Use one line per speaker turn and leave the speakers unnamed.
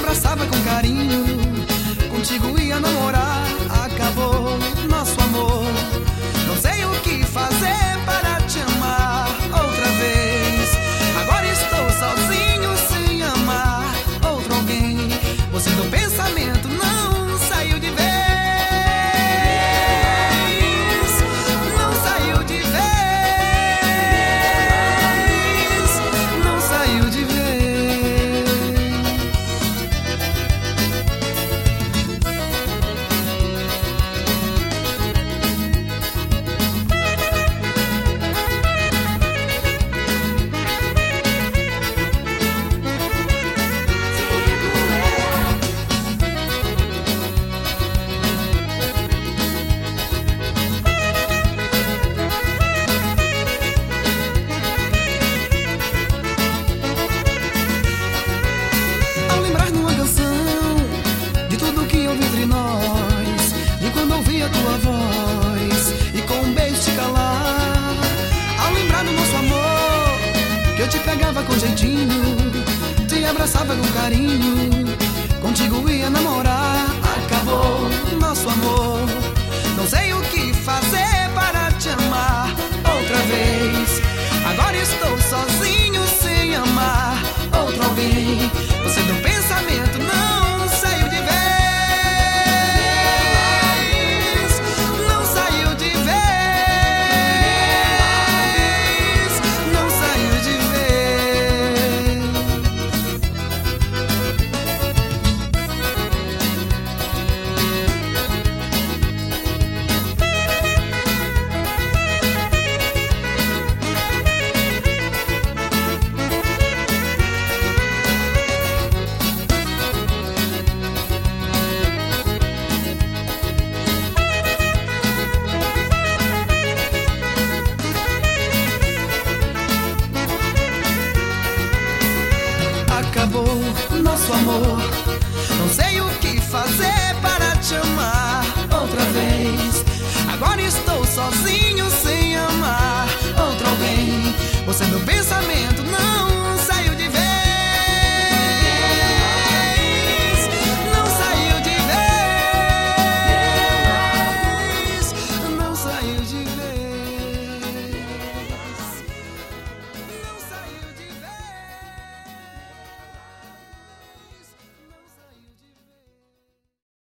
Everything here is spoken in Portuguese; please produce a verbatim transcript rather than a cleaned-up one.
abraçava com carinho, contigo ia namorar. Acabou nosso amor, não sei o que fazer para te amar outra vez. Agora estou sozinho sem amar outro alguém. Você do pensamento não saiu de vez, não saiu de vez, não saiu de vez. A tua voz e com um beijo te calar. Ao lembrar do nosso amor, que eu te pegava com jeitinho, te abraçava com carinho, contigo ia namorar. Acabou nosso amor, não sei o que fazer para te amar outra vez. Agora estou sozinho sem amar outro alguém. Você do pensamento não saiu de vez, acabou nosso amor, não sei o que fazer para te amar outra vez. Agora estou sozinho